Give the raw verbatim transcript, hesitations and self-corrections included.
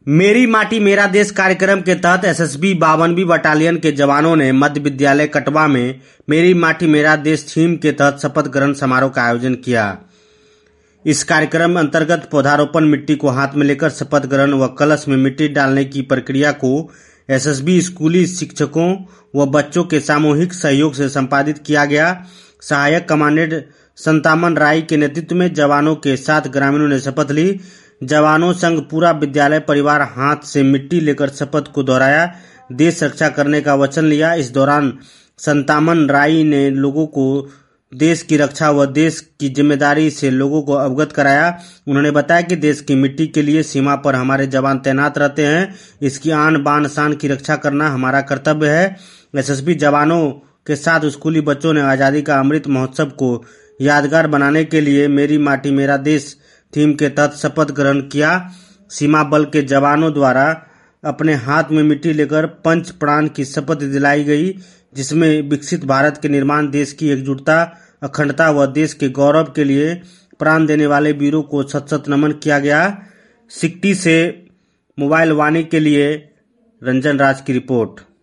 मेरी माटी मेरा देश कार्यक्रम के तहत एसएसबी बावनवीं बटालियन के जवानों ने मध्य विद्यालय कटवा में मेरी माटी मेरा देश थीम के तहत शपथ ग्रहण समारोह का आयोजन किया। इस कार्यक्रम अंतर्गत पौधारोपण, मिट्टी को हाथ में लेकर शपथ ग्रहण व कलश में मिट्टी डालने की प्रक्रिया को एसएसबी स्कूली शिक्षकों व बच्चों के सामूहिक सहयोग से संपादित किया गया। सहायक कमांडेंट संतामन राय के नेतृत्व में जवानों के साथ ग्रामीणों ने शपथ ली। जवानों संग पूरा विद्यालय परिवार हाथ से मिट्टी लेकर शपथ को दोहराया, देश रक्षा करने का वचन लिया। इस दौरान संतामन राय ने लोगों को देश की रक्षा व देश की जिम्मेदारी से लोगों को अवगत कराया। उन्होंने बताया कि देश की मिट्टी के लिए सीमा पर हमारे जवान तैनात रहते हैं, इसकी आन बान शान की रक्षा करना हमारा कर्तव्य है। एसएसबी जवानों के साथ स्कूली बच्चों ने आजादी का अमृत महोत्सव को यादगार बनाने के लिए मेरी माटी मेरा देश थीम के तहत शपथ ग्रहण किया। सीमा बल के जवानों द्वारा अपने हाथ में मिट्टी लेकर पंच प्राण की शपथ दिलाई गई, जिसमें विकसित भारत के निर्माण, देश की एकजुटता, अखंडता व देश के गौरव के लिए प्राण देने वाले वीरों को शत शत नमन किया गया। सिकटी से मोबाइल वाणी के लिए रंजन राज की रिपोर्ट।